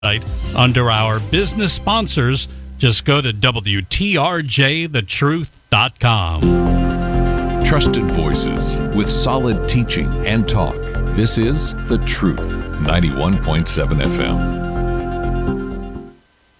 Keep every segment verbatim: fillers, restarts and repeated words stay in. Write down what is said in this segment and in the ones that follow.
under our business sponsors. Just go to W T R J the truth dot com. Trusted voices with solid teaching and talk. This is The Truth, ninety-one point seven F M.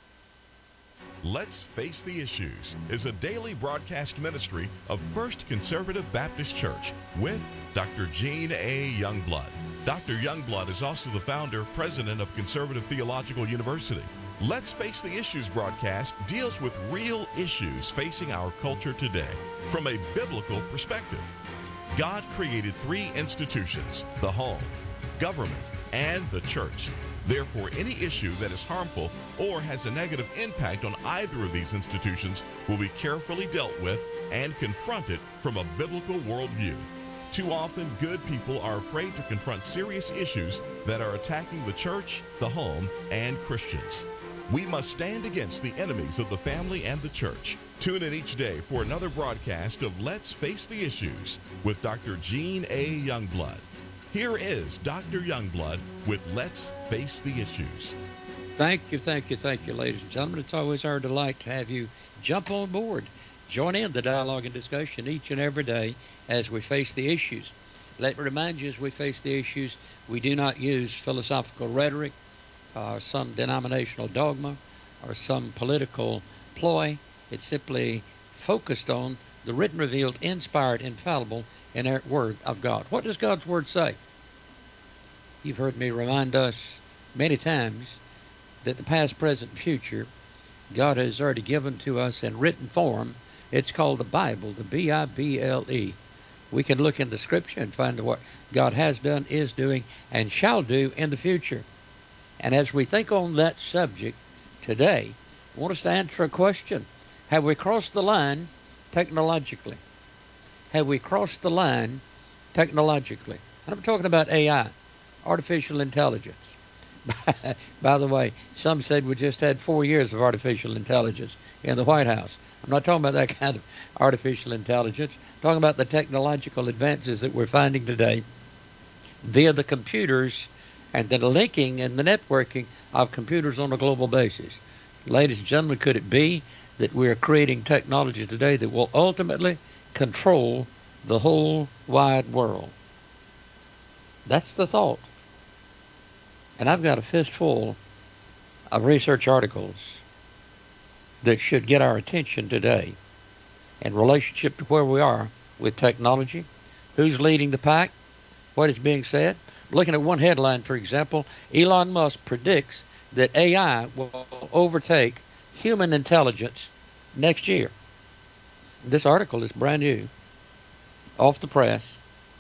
Let's Face the Issues is a daily broadcast ministry of First Conservative Baptist Church with Doctor Gene A. Youngblood. Doctor Youngblood is also the founder, president of Conservative Theological University. Let's Face the Issues broadcast deals with real issues facing our culture today from a biblical perspective. God created three institutions: the home, government, and the church. Therefore, any issue that is harmful or has a negative impact on either of these institutions will be carefully dealt with and confronted from a biblical worldview. Too often, good people are afraid to confront serious issues that are attacking the church, the home, and Christians. We must stand against the enemies of the family and the church. Tune in each day for another broadcast of Let's Face the Issues with Doctor Gene A. Youngblood. Here is Doctor Youngblood with Let's Face the Issues. Thank you, thank you, thank you, ladies and gentlemen. It's always our delight to have you jump on board. Join in the dialogue and discussion each and every day as we face the issues. Let me remind you, as we face the issues, we do not use philosophical rhetoric, or some denominational dogma, or some political ploy. It's simply focused on the written, revealed, inspired, infallible, inerrant Word of God. What does God's Word say? You've heard me remind us many times that the past, present, and future, God has already given to us in written form. It's called the Bible, the B I B L E. We can look into Scripture and find what God has done, is doing, and shall do in the future. And as we think on that subject today, I want us to answer a question. Have we crossed the line technologically? Have we crossed the line technologically? And I'm talking about A I, artificial intelligence. By the way, some said we just had four years of artificial intelligence in the White House. I'm not talking about that kind of artificial intelligence. I'm talking about the technological advances that we're finding today via the computers and the linking and the networking of computers on a global basis. Ladies and gentlemen, could it be that we're creating technology today that will ultimately control the whole wide world? That's the thought. And I've got a fistful of research articles that should get our attention today in relationship to where we are with technology, who's leading the pack, what is being said. Looking at one headline, for example, Elon Musk predicts that A I will overtake human intelligence next year. This article is brand new, off the press,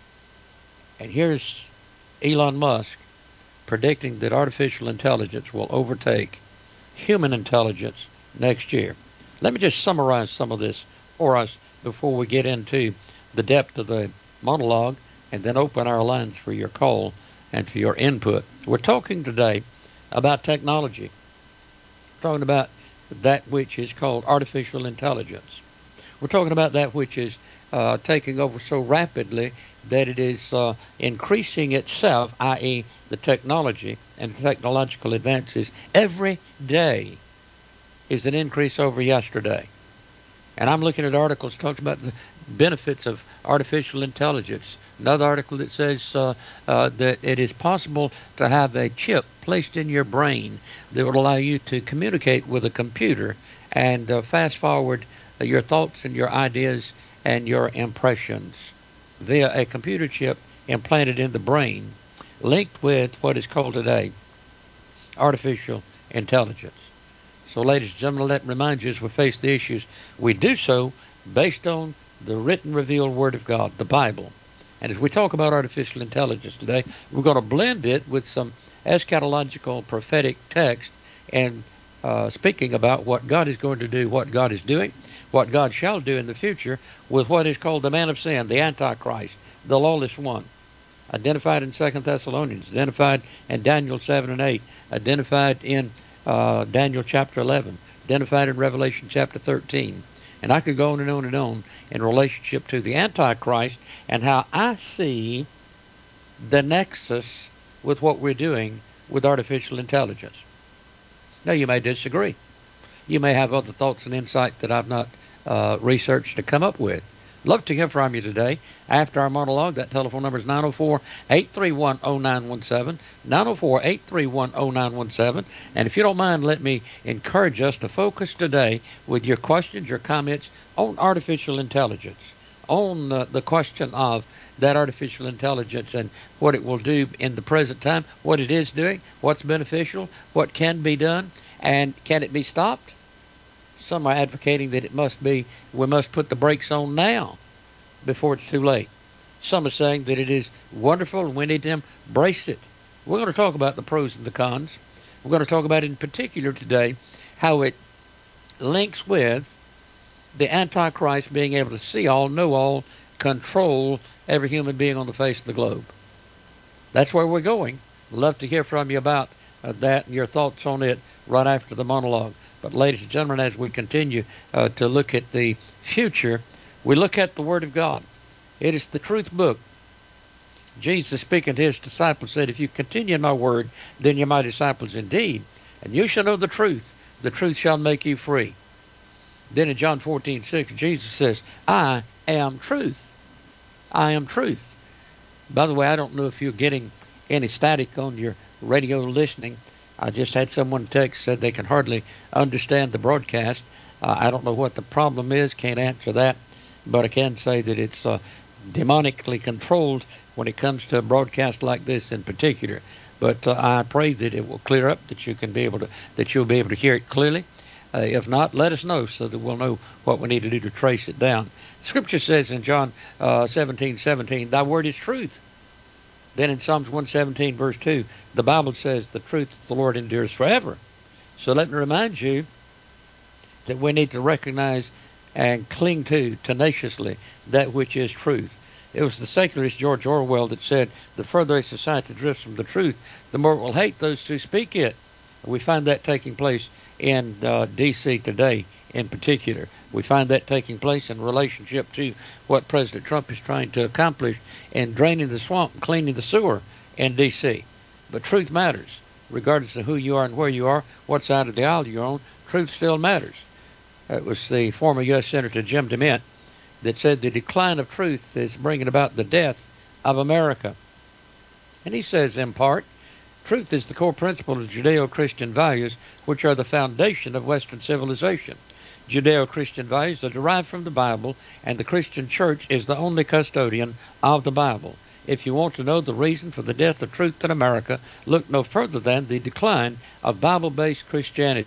and here's Elon Musk predicting that artificial intelligence will overtake human intelligence next year. Let me just summarize some of this for us before we get into the depth of the monologue and then open our lines for your call and for your input. We're talking today about technology. We're talking about that which is called artificial intelligence. We're talking about that which is uh, taking over so rapidly that it is uh, increasing itself, that is the technology and technological advances. Every day is an increase over yesterday. And I'm looking at articles talking about the benefits of artificial intelligence. Another article that says uh, uh, that it is possible to have a chip placed in your brain that will allow you to communicate with a computer and uh, fast forward uh, your thoughts and your ideas and your impressions via a computer chip implanted in the brain, linked with what is called today artificial intelligence. So, ladies and gentlemen, let me remind you, as we face the issues, we do so based on the written, revealed Word of God, the Bible. And as we talk about artificial intelligence today, we're going to blend it with some eschatological prophetic text and uh, speaking about what God is going to do, what God is doing, what God shall do in the future with what is called the man of sin, the Antichrist, the lawless one, identified in Second Thessalonians, identified in Daniel seven and eight, identified in uh, Daniel chapter eleven, identified in Revelation chapter thirteen. And I could go on and on and on in relationship to the Antichrist and how I see the nexus with what we're doing with artificial intelligence. Now, you may disagree. You may have other thoughts and insight that I've not uh, researched to come up with. Love to hear from you today. After our monologue, that telephone number is nine oh four, eight three one, oh nine one seven, nine oh four, eight three one, oh nine one seven. And if you don't mind, let me encourage us to focus today with your questions, your comments on artificial intelligence, on uh, the question of that artificial intelligence and what it will do in the present time, what it is doing, what's beneficial, what can be done, and can it be stopped? Some are advocating that it must be, we must put the brakes on now before it's too late. Some are saying that it is wonderful and we need to embrace it. We're going to talk about the pros and the cons. We're going to talk about in particular today how it links with the Antichrist being able to see all, know all, control every human being on the face of the globe. That's where we're going. Love to hear from you about uh, that and your thoughts on it right after the monologue. But ladies and gentlemen, as we continue uh, to look at the future, we look at the Word of God. It is the truth book. Jesus, speaking to his disciples, said, if you continue in my word, then you're my disciples indeed, and you shall know the truth. The truth shall make you free. Then in John fourteen six, Jesus says, I am truth. I am truth. By the way, I don't know if you're getting any static on your radio listening. I just had someone text, said they can hardly understand the broadcast. Uh, I don't know what the problem is, can't answer that, but I can say that it's uh, demonically controlled when it comes to a broadcast like this in particular. But uh, I pray that it will clear up, that you can be able to, that you'll be able to hear it clearly. Uh, if not, let us know so that we'll know what we need to do to trace it down. Scripture says in John uh, seventeen seventeen, thy word is truth. Then in Psalms one seventeen, verse two, the Bible says the truth of the Lord endures forever. So let me remind you that we need to recognize and cling to tenaciously that which is truth. It was the secularist George Orwell that said, the further a society drifts from the truth, the more it will hate those who speak it. We find that taking place in uh, D C today in particular. We find that taking place in relationship to what President Trump is trying to accomplish in draining the swamp and cleaning the sewer in D C But truth matters. Regardless of who you are and where you are, what side of the aisle you're on, truth still matters. It was the former U S Senator Jim DeMint that said the decline of truth is bringing about the death of America. And he says, in part, truth is the core principle of Judeo-Christian values, which are the foundation of Western civilization. Judeo-Christian values are derived from the Bible, and the Christian church is the only custodian of the Bible. If you want to know the reason for the death of truth in America, look no further than the decline of Bible-based Christianity.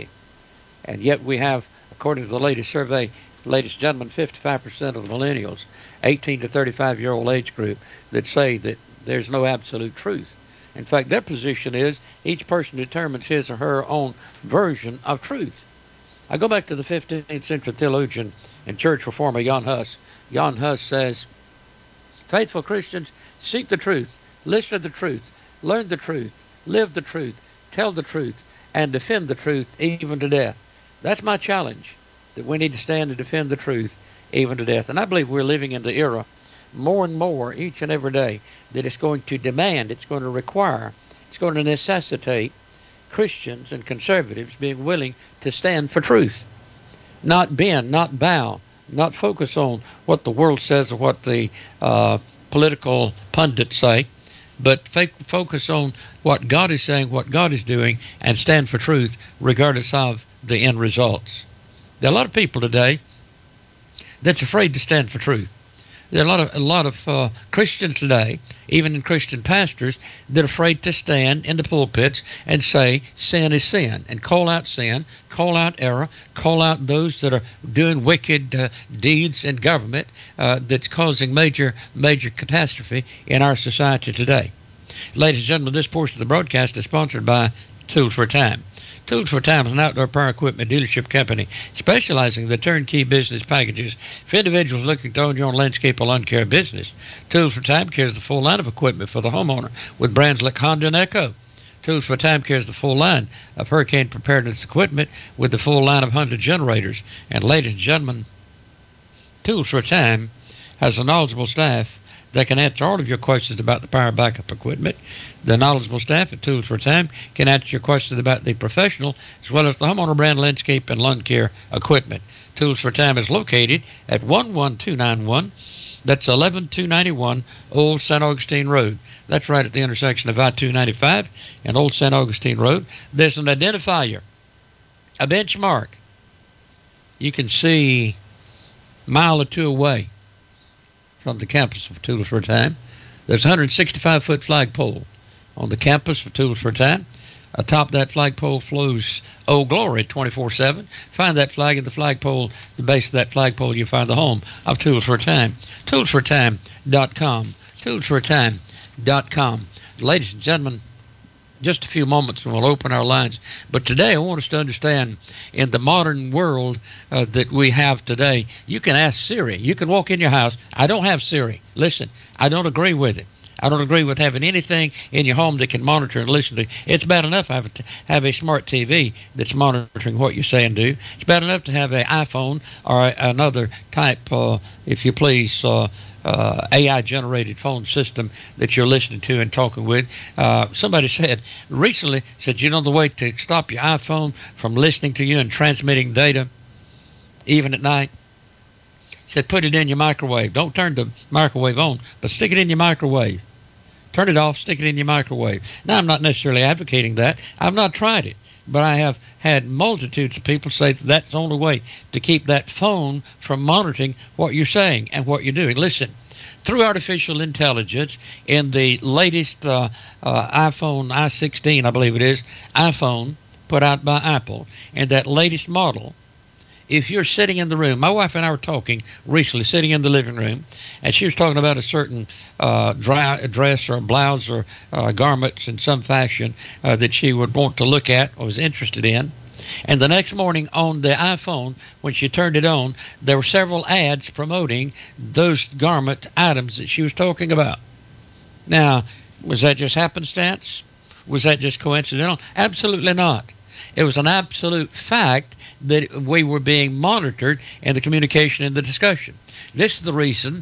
And yet we have, according to the latest survey, ladies and gentlemen, fifty-five percent of the millennials, eighteen to thirty-five year old age group, that say that there's no absolute truth. In fact, their position is each person determines his or her own version of truth. I go back to the fifteenth century theologian and church reformer Jan Hus. Jan Hus says, faithful Christians seek the truth, listen to the truth, learn the truth, live the truth, tell the truth, and defend the truth even to death. That's my challenge, that we need to stand and defend the truth even to death. And I believe we're living in the era more and more each and every day that it's going to demand, it's going to require, it's going to necessitate Christians and conservatives being willing to stand for truth. Not bend, not bow, not focus on what the world says or what the uh, political pundits say, but f- focus on what God is saying, what God is doing, and stand for truth regardless of the end results. There are a lot of people today that's afraid to stand for truth. There are a lot of a lot of uh, Christians today, even in Christian pastors, that are afraid to stand in the pulpits and say sin is sin, and call out sin, call out error, call out those that are doing wicked uh, deeds in government uh, that's causing major major catastrophe in our society today. Ladies and gentlemen, this portion of the broadcast is sponsored by Tools for Time. Tools for Time is an outdoor power equipment dealership company specializing in the turnkey business packages for individuals looking to own your own landscape or lawn care business. Tools for Time carries the full line of equipment for the homeowner with brands like Honda and Echo. Tools for Time carries the full line of hurricane preparedness equipment with the full line of Honda generators. And ladies and gentlemen, Tools for Time has a knowledgeable staff They can answer all of your questions about the power backup equipment. The knowledgeable staff at Tools for Time can answer your questions about the professional as well as the homeowner brand landscape and lawn care equipment. Tools for Time is located at one one two nine one. That's eleven two ninety-one Old Saint Augustine Road. That's right at the intersection of I two ninety-five and Old Saint Augustine Road. There's an identifier, a benchmark. You can see a mile or two away from the campus of Tools for Time. There's a one hundred sixty-five foot flagpole on the campus of Tools for Time. Atop that flagpole flows Old Glory twenty-four seven. Find that flag at the flagpole, the base of that flagpole, you find the home of Tools for Time. tools for time dot com. tools for time dot com. Ladies and gentlemen, just a few moments and we'll open our lines. But today I want us to understand, in the modern world uh, that we have today, you can ask Siri. You can walk in your house. I don't have Siri. Listen, I don't agree with it. I don't agree with having anything in your home that can monitor and listen to you. It's bad enough to have a, t- have a smart T V that's monitoring what you say and do. It's bad enough to have an iPhone or a, another type, uh, if you please, uh, uh, A I-generated phone system that you're listening to and talking with. Uh, somebody said recently, said, you know, the way to stop your iPhone from listening to you and transmitting data, even at night, said put it in your microwave. Don't turn the microwave on, but stick it in your microwave. Turn it off, stick it in your microwave. Now, I'm not necessarily advocating that. I've not tried it, but I have had multitudes of people say that that's the only way to keep that phone from monitoring what you're saying and what you're doing. Listen, through artificial intelligence in the latest uh, uh, iPhone i sixteen, I believe it is, iPhone put out by Apple, and that latest model, if you're sitting in the room, my wife and I were talking recently, sitting in the living room, and she was talking about a certain uh, dry, dress or blouse or uh, garments in some fashion uh, that she would want to look at or was interested in. And the next morning on the iPhone, when she turned it on, there were several ads promoting those garment items that she was talking about. Now, was that just happenstance? Was that just coincidental? Absolutely not. It was an absolute fact that we were being monitored in the communication and the discussion. This is the reason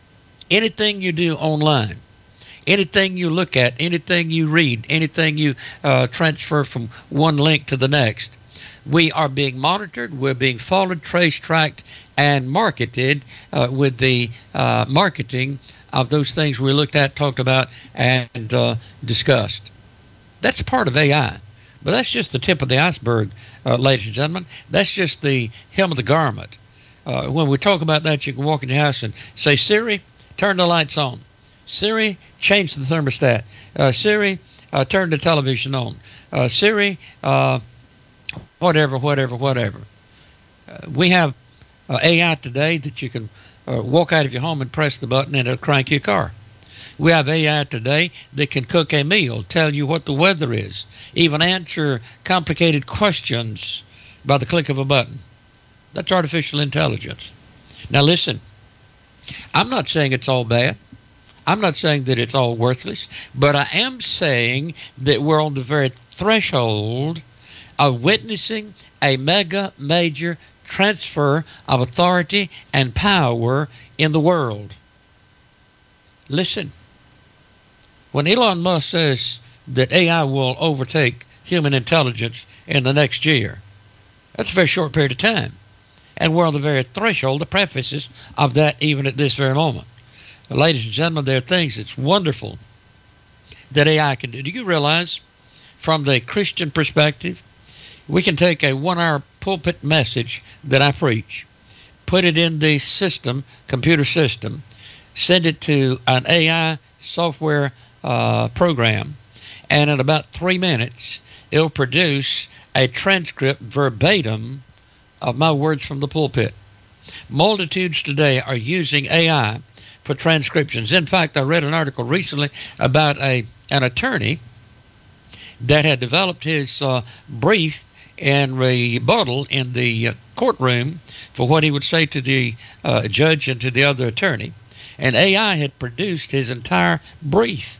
anything you do online, anything you look at, anything you read, anything you uh, transfer from one link to the next, we are being monitored, we're being followed, traced, tracked, and marketed uh, with the uh, marketing of those things we looked at, talked about, and uh, discussed. That's part of A I. But that's just the tip of the iceberg, uh, ladies and gentlemen. That's just the hem of the garment. Uh, when we talk about that, you can walk in your house and say, Siri, turn the lights on. Siri, change the thermostat. Uh, Siri, uh, turn the television on. Uh, Siri, uh, whatever, whatever, whatever. Uh, we have uh, A I today that you can uh, walk out of your home and press the button and it'll crank your car. We have A I today that can cook a meal, tell you what the weather is, even answer complicated questions by the click of a button. That's artificial intelligence. Now listen, I'm not saying it's all bad. I'm not saying that it's all worthless, but I am saying that we're on the very threshold of witnessing a mega major transfer of authority and power in the world. Listen. When Elon Musk says that A I will overtake human intelligence in the next year, that's a very short period of time. And we're on the very threshold, the prefaces of that even at this very moment. Ladies and gentlemen, there are things that's wonderful that A I can do. Do you realize, from the Christian perspective, we can take a one-hour pulpit message that I preach, put it in the system, computer system, send it to an A I software Uh, program, and in about three minutes it'll produce a transcript verbatim of my words from the pulpit. Multitudes today are using A I for transcriptions. In fact, I read an article recently about a an attorney that had developed his uh, brief and rebuttal in the uh, courtroom for what he would say to the uh, judge and to the other attorney, and A I had produced his entire brief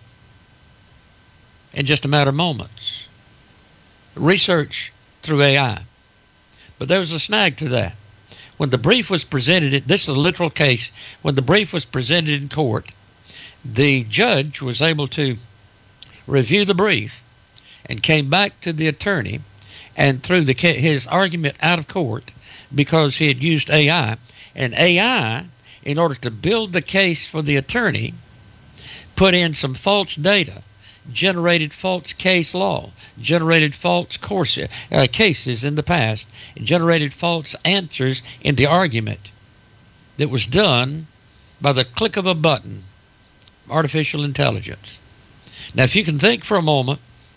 in just a matter of moments. Research through A I. But there was a snag to that. When the brief was presented, this is a literal case, when the brief was presented in court, The judge was able to review the brief and came back to the attorney and threw the, his argument out of court because he had used A I. And A I, in order to build the case for the attorney, put in some false data, generated false case law, generated false course, uh, cases in the past, generated false answers in the argument that was done by the click of a button, artificial intelligence. Now, if you can think for a moment,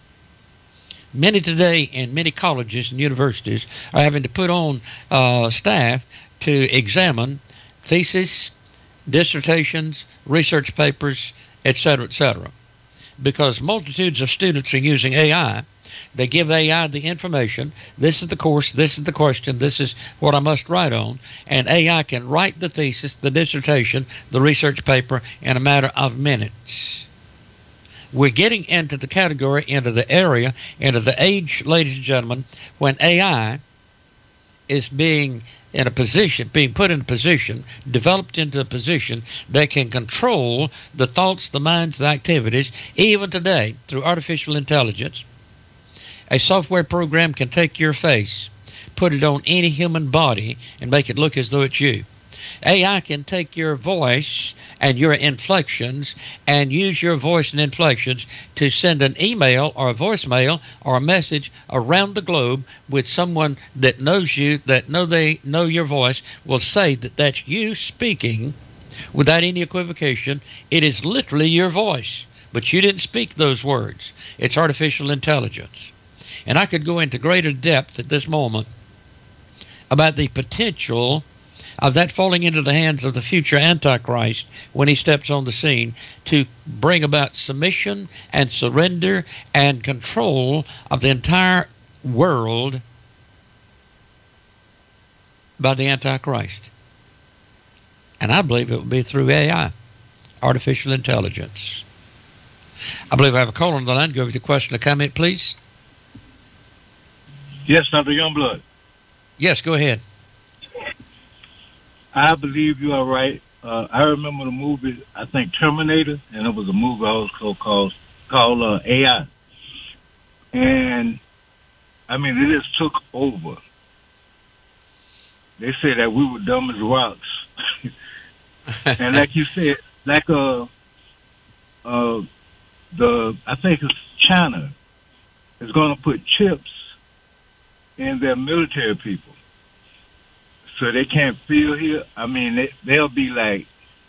many today in many colleges and universities are having to put on uh, staff to examine theses, dissertations, research papers, et cetera, et cetera. Because multitudes of students are using A I. They give A I the information. This is the course. This is the question. This is what I must write on. And A I can write the thesis, the dissertation, the research paper in a matter of minutes. We're getting into the category, into the area, into the age, ladies and gentlemen, when A I is being in a position, being put in a position, developed into a position that can control the thoughts, the minds, the activities, even today through artificial intelligence. A software program can take your face, put it on any human body, and make it look as though it's you. A I can take your voice and your inflections and use your voice and inflections to send an email or a voicemail or a message around the globe with someone that knows you, that know they know your voice, will say that that's you speaking without any equivocation. It is literally your voice, but you didn't speak those words. It's artificial intelligence. And I could go into greater depth at this moment about the potential of that falling into the hands of the future Antichrist when he steps on the scene to bring about submission and surrender and control of the entire world by the Antichrist. And I believe it will be through A I, artificial intelligence. I believe I have a caller on the line. Go with your question or comment, please. Yes, Doctor Youngblood. Yes, go ahead. I believe you are right. Uh, I remember the movie, I think Terminator, and it was a movie also called called uh, A I. And I mean, it just took over. They said that we were dumb as rocks, and like you said, like uh, uh, the I think it's China is going to put chips in their military people. So they can't feel here. I mean, they, they'll be like,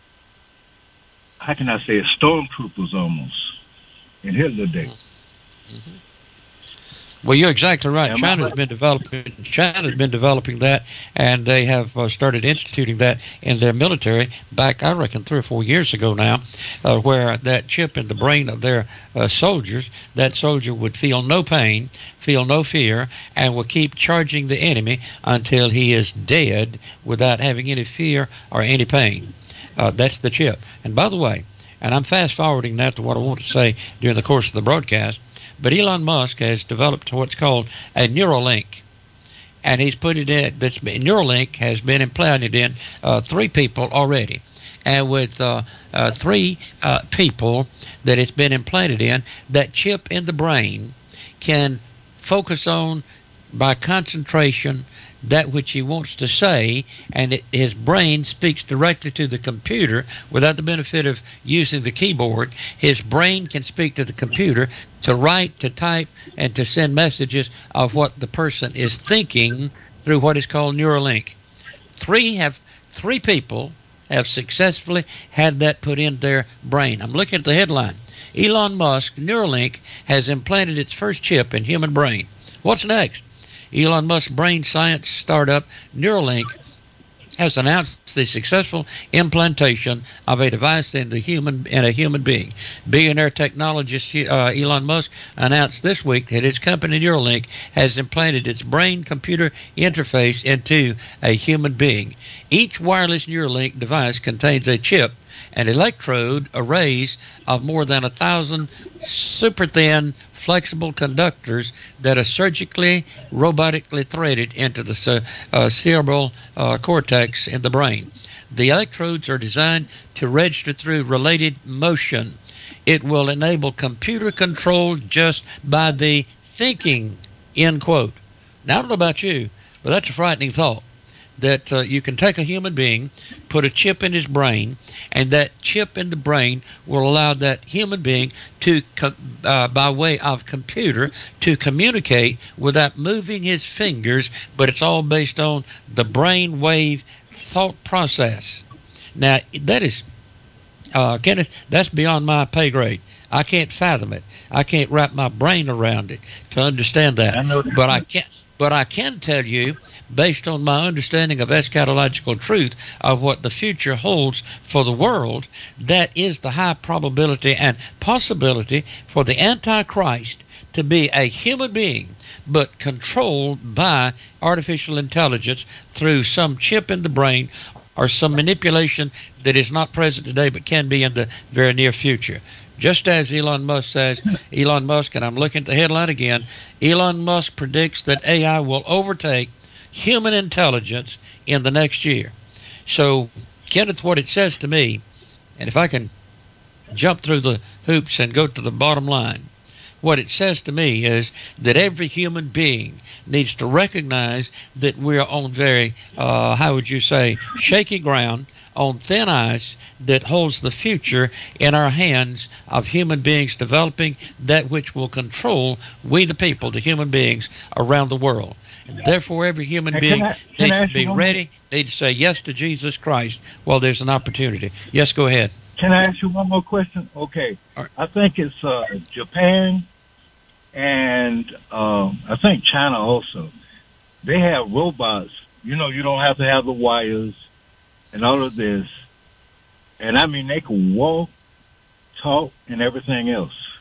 how can I say it, stormtroopers almost in Hitler Day. Mm-hmm. Well, you're exactly right. Am China's right? been developing. China's been developing that, and they have uh, started instituting that in their military back, I reckon, three or four years ago now, uh, where that chip in the brain of their uh, soldiers, that soldier would feel no pain, feel no fear, and will keep charging the enemy until he is dead without having any fear or any pain. Uh, that's the chip. And by the way, and I'm fast forwarding that to what I want to say during the course of the broadcast, but Elon Musk has developed what's called a Neuralink, and he's put it in. That's been, Neuralink has been implanted in uh, three people already, and with uh, uh, three uh, people that it's been implanted in, that chip in the brain can focus on by concentration that which he wants to say, and it, his brain speaks directly to the computer without the benefit of using the keyboard. His brain can speak to the computer to write, to type, and to send messages of what the person is thinking through what is called Neuralink. Three have three people have successfully had that put in their brain. I'm looking at the headline. Elon Musk, Neuralink, has implanted its first chip in human brain. What's next? Elon Musk's brain science startup Neuralink has announced the successful implantation of a device in the human in a human being. Billionaire technologist uh, Elon Musk announced this week that his company Neuralink has implanted its brain-computer interface into a human being. Each wireless Neuralink device contains a chip and electrode arrays of more than a thousand super thin flexible conductors that are surgically, robotically threaded into the uh, cerebral uh, cortex in the brain. The electrodes are designed to register through related motion. It will enable computer control just by the thinking, end quote. Now, I don't know about you, but that's a frightening thought, that uh, you can take a human being, put a chip in his brain, and that chip in the brain will allow that human being to, uh, by way of computer, to communicate without moving his fingers, but it's all based on the brain wave thought process. Now, that is, uh, Kenneth, that's beyond my pay grade. I can't fathom it. I can't wrap my brain around it to understand that. I know. But I can, but I can tell you, based on my understanding of eschatological truth of what the future holds for the world, that is the high probability and possibility for the Antichrist to be a human being, but controlled by artificial intelligence through some chip in the brain or some manipulation that is not present today but can be in the very near future. Just as Elon Musk says, Elon Musk, and I'm looking at the headline again, Elon Musk predicts that A I will overtake human intelligence in the next year. So, Kenneth, what it says to me, and if I can jump through the hoops and go to the bottom line, what it says to me is that every human being needs to recognize that we're on very, uh, how would you say, shaky ground, on thin ice that holds the future in our hands of human beings developing that which will control we the people, the human beings around the world. And therefore, every human Hey, being can I- can I needs to ask be you one ready, needs to say yes to Jesus Christ while there's an opportunity. Yes, go ahead. Can I ask you one more question? Okay. All right. I think it's uh, Japan and um, I think China also. They have robots. You know, you don't have to have the wires and all of this. And I mean, they can walk, talk, and everything else.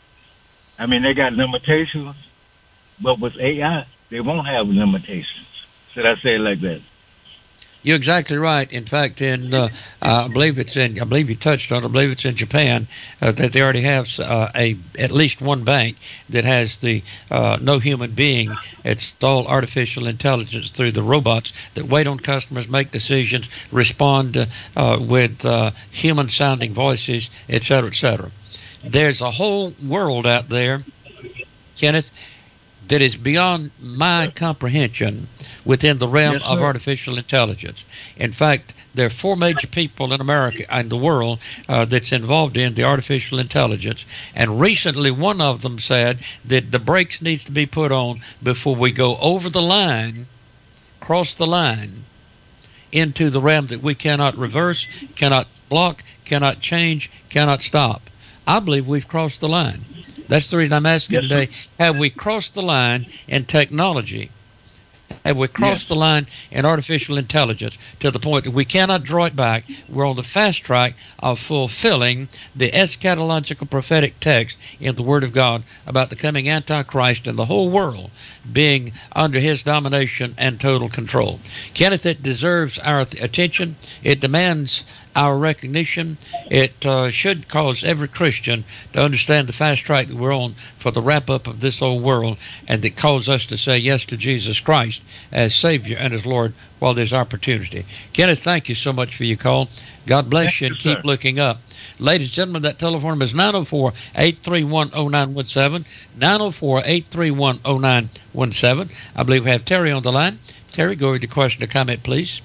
I mean, they got limitations, but with A I, they won't have limitations. Should I say it like that? You're exactly right. In fact, in uh, I believe it's in I believe you touched on. I believe it's in Japan uh, that they already have uh, a at least one bank that has the uh, no human being. It's all artificial intelligence through the robots that wait on customers, make decisions, respond uh, uh, with uh, human-sounding voices, et cetera, et cetera. There's a whole world out there, Kenneth, that is beyond my comprehension within the realm Yes, of sir. artificial intelligence. In fact, there are four major people in America and the world uh, that's involved in the artificial intelligence. And recently, one of them said that the brakes needs to be put on before we go over the line, cross the line, into the realm that we cannot reverse, cannot block, cannot change, cannot stop. I believe we've crossed the line. That's the reason I'm asking Yes, today, have we crossed the line in technology? Have we crossed Yes. the line in artificial intelligence to the point that we cannot draw it back? We're on the fast track of fulfilling the eschatological prophetic text in the Word of God about the coming Antichrist and the whole world being under his domination and total control. Kenneth, it deserves our attention. It demands our recognition. It uh, should cause every Christian to understand the fast track that we're on for the wrap-up of this old world, and that calls us to say yes to Jesus Christ as Savior and as Lord while there's opportunity. Kenneth, thank you so much for your call. God bless Thank you, you, and keep sir. looking up. Ladies and gentlemen, that telephone number is nine oh four, eight three one, oh nine one seven, nine oh four, eight three one, oh nine one seven. I believe we have Terry on the line. Terry, go with your question or comment, please.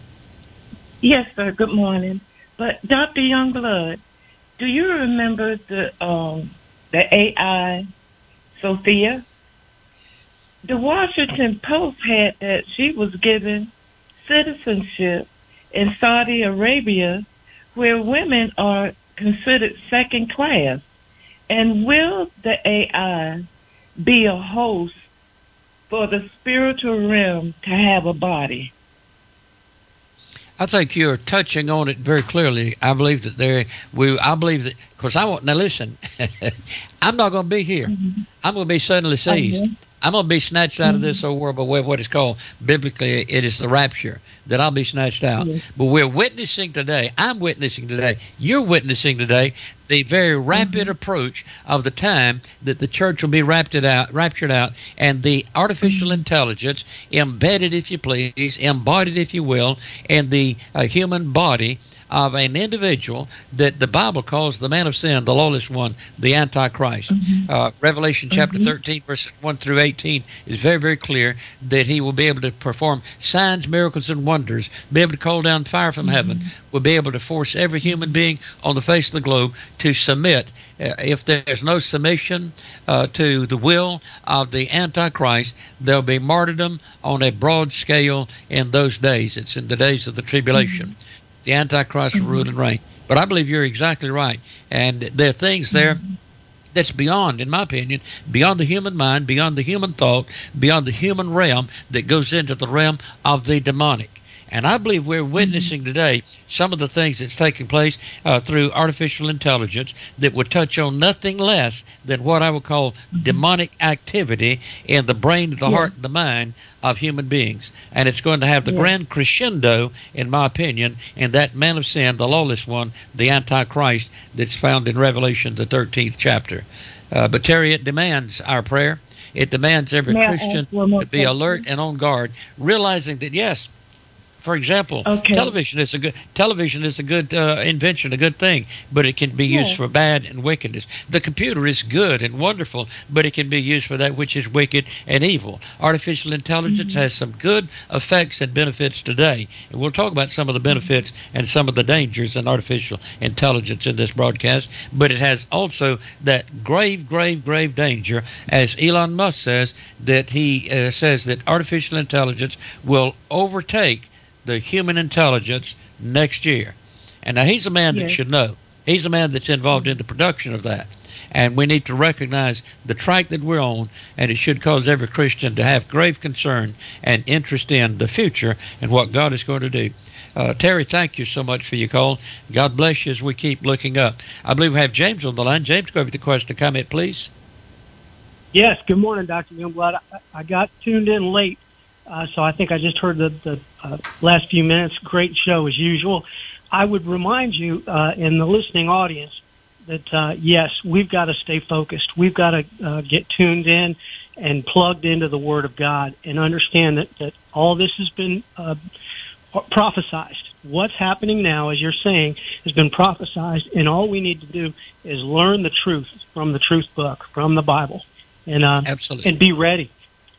Yes, sir. Good morning. But Doctor Youngblood, do you remember the um, the A I Sophia? The Washington Post had that she was given citizenship in Saudi Arabia, where women are considered second class. And will the A I be a host for the spiritual realm to have a body? I think you're touching on it very clearly. I believe that there, we, I believe that, because I want, now listen, I'm not going to be here. Mhm. I'm going to be suddenly seized. Mhm. I'm going to be snatched out of this old world by way of what is called, biblically, it is the rapture, that I'll be snatched out. Yes. But we're witnessing today, I'm witnessing today, you're witnessing today, the very rapid mm-hmm. approach of the time that the church will be raptured out, raptured out, and the artificial mm-hmm. intelligence embedded, if you please, embodied, if you will, in the uh, human body of an individual that the Bible calls the man of sin, the lawless one, the Antichrist. Mm-hmm. Uh, Revelation chapter mm-hmm. thirteen, verses one through eighteen is very, very clear that he will be able to perform signs, miracles, and wonders, be able to call down fire from mm-hmm. heaven, will be able to force every human being on the face of the globe to submit. Uh, if there's no submission uh, to the will of the Antichrist, there'll be martyrdom on a broad scale in those days. It's in the days of the tribulation. Mm-hmm. The Antichrist will rule and reign. But I believe you're exactly right. And there are things there that's beyond, in my opinion, beyond the human mind, beyond the human thought, beyond the human realm that goes into the realm of the demonic. And I believe we're witnessing today some of the things that's taking place uh, through artificial intelligence that would touch on nothing less than what I would call demonic activity in the brain, the yeah. heart, the mind of human beings. And it's going to have the yeah. grand crescendo, in my opinion, in that man of sin, the lawless one, the Antichrist, that's found in Revelation, the thirteenth chapter. Uh, but, Terry, it demands our prayer. It demands every May Christian to be alert and on guard, realizing that, yes, for example, okay. television is a good television is a good uh, invention, a good thing, but it can be yeah. used for bad and wickedness. The computer is good and wonderful, but it can be used for that which is wicked and evil. Artificial intelligence mm-hmm. has some good effects and benefits today, and we'll talk about some of the benefits and some of the dangers in artificial intelligence in this broadcast. But it has also that grave, grave, grave danger, as Elon Musk says, that he uh, says that artificial intelligence will overtake the human intelligence next year. And now he's a man that yes. should know. He's a man that's involved in the production of that. And we need to recognize the track that we're on, and it should cause every Christian to have grave concern and interest in the future and what God is going to do. Uh, Terry, thank you so much for your call. God bless you as we keep looking up. I believe we have James on the line. James, go over the question or comment, please. Yes, good morning, Doctor Youngblood. I, I got tuned in late. Uh, so I think I just heard the, the uh, last few minutes. Great show as usual. I would remind you uh, in the listening audience that, uh, yes, we've got to stay focused. We've got to uh, get tuned in and plugged into the Word of God and understand that, that all this has been uh, prophesized. What's happening now, as you're saying, has been prophesized, and all we need to do is learn the truth from the truth book, from the Bible, and uh, Absolutely. and be ready.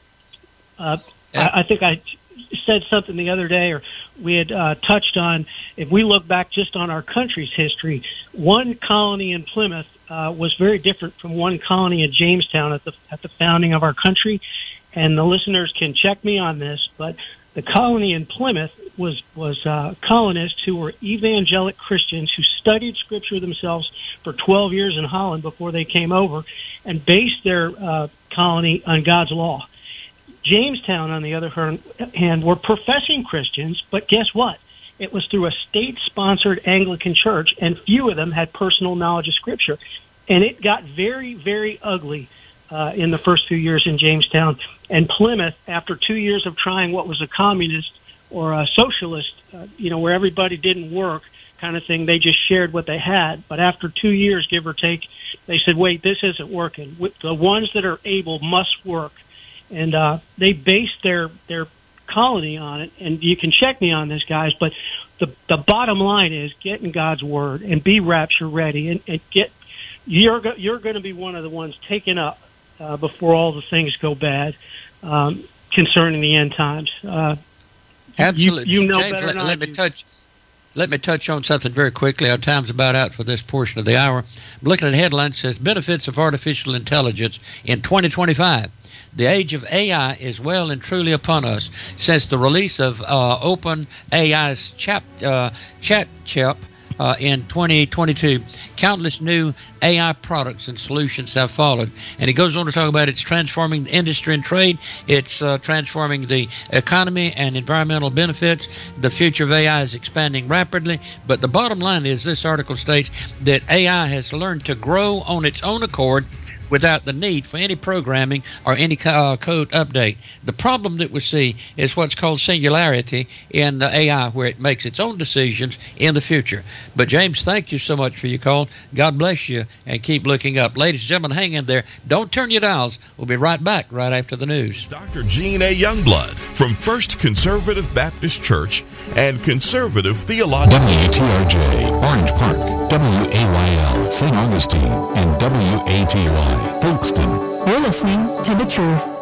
Uh, I, I think I said something the other day, or we had uh, touched on, if we look back just on our country's history, one colony in Plymouth uh, was very different from one colony in Jamestown at the at the founding of our country. And the listeners can check me on this, but the colony in Plymouth was was uh, colonists who were evangelic Christians who studied Scripture themselves for twelve years in Holland before they came over and based their uh, colony on God's law. Jamestown, on the other hand, were professing Christians, but guess what? It was through a state-sponsored Anglican church, and few of them had personal knowledge of Scripture. And it got very, very ugly uh, in the first few years in Jamestown. And Plymouth, after two years of trying what was a communist or a socialist, uh, you know, where everybody didn't work kind of thing, they just shared what they had. But after two years, give or take, they said, wait, this isn't working. The ones that are able must work. And uh, they based their their colony on it. And you can check me on this, guys, but the the bottom line is get in God's Word and be rapture ready. And, and get you're go, you're going to be one of the ones taken up uh, before all the things go bad um, concerning the end times. Uh, Absolutely, you, you know James, better let, than let I me do. touch. Let me touch on something very quickly. Our time's about out for this portion of the hour. I'm looking at the headline that says benefits of artificial intelligence in twenty twenty-five. The age of A I is well and truly upon us. Since the release of uh, OpenAI's chat, uh, chat chip uh, in twenty twenty-two, countless new A I products and solutions have followed. And he goes on to talk about it's transforming the industry and trade. It's uh, transforming the economy and environmental benefits. The future of A I is expanding rapidly. But the bottom line is this article states that A I has learned to grow on its own accord without the need for any programming or any uh, code update. The problem that we see is what's called singularity in the A I, where it makes its own decisions in the future. But James, thank you so much for your call. God bless you, and keep looking up. Ladies and gentlemen, hang in there. Don't turn your dials. We'll be right back right after the news. Doctor Gene A. Youngblood from First Conservative Baptist Church and Conservative Theological. W T R J, Orange Park, W A Y L, Saint Augustine, and W A T Y, Folkestone. You're listening to The Truth.